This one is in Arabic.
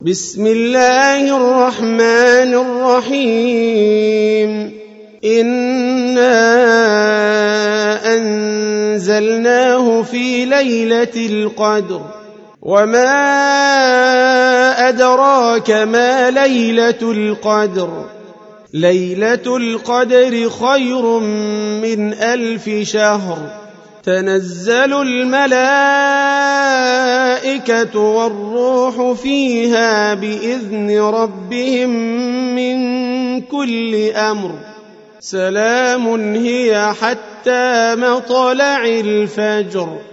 بسم الله الرحمن الرحيم إنا أنزلناه في ليلة القدر وما أدراك ما ليلة القدر ليلة القدر خير من 1000 شهر تنزل الملائكة والروح فيها بإذن ربهم من كل أمر سلام هي حتى مطلع الفجر.